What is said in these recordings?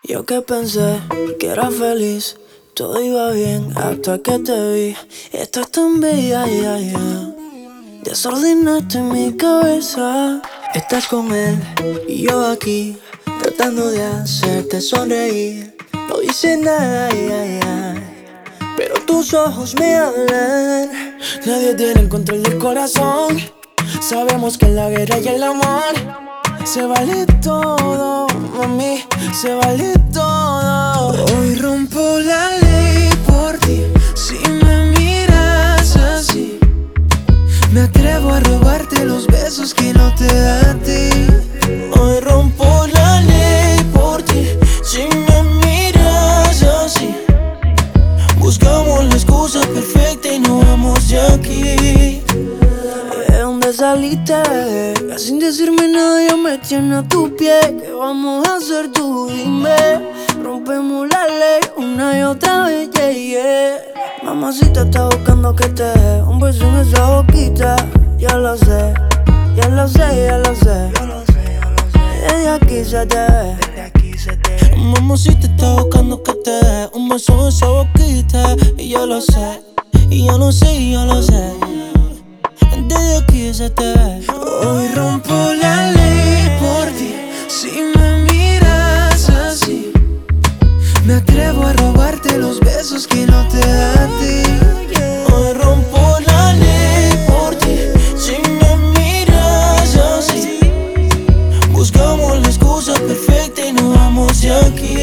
Yo que pensé que era feliz, todo iba bien hasta que te vi. Estás tan bella, ya, ya. Desordenaste mi cabeza. Estás con él y yo aquí, tratando de hacerte sonreír. No dice nada, ya, ya, pero tus ojos me hablan. Nadie tiene el control del corazón. Sabemos que en la guerra y el amor se vale todo, mami, se vale todo. Hoy rompo la ley por ti. Si me miras así, me atrevo a robarte los besos que no te da a ti. Hoy rompo la ley por ti. Si me miras así, buscamos la excusa perfecta y nos vamos de aquí. ¿De dónde saliste? Sin decirme nada ya me tiene a tu pie. ¿Qué vamos a hacer tú? Dime. Rompemos la ley una y otra vez, yeah, yeah. Mamacita está buscando que te dé un beso en esa boquita. Ya lo sé, ya lo sé, ya lo sé. Desde aquí se te ve. Mamacita está buscando que te dé un beso en esa boquita. Y yo lo sé, y yo lo sé, y yo lo sé. Desde aquí se te ve. Hoy rompo la ley por ti. Si me miras así, me atrevo a robarte los besos que no te da a ti. Hoy rompo la ley por ti. Si me miras así, buscamos la excusa perfecta y nos vamos de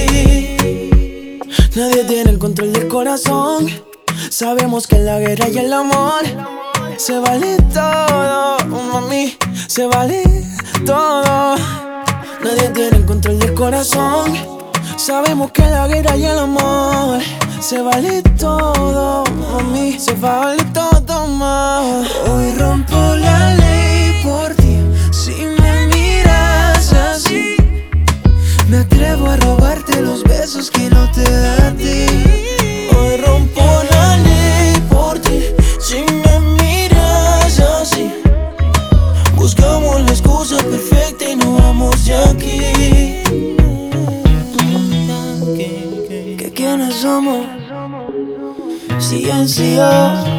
aquí. Nadie tiene el control del corazón. Sabemos que en la guerra y el amor se vale todo, mami, se vale todo. Nadie tiene el control del corazón. Sabemos que la guerra y el amor se vale todo, mami, se vale todo más. Hoy rompo la ley por ti. Si me miras así, me atrevo a robarte los besos que no te da a ti. Hoy rompo la ley por ti. Si me miras así, buscamos la excusa perfecta y nos vamos de aquí. ¿Que quiénes somos? CNCO.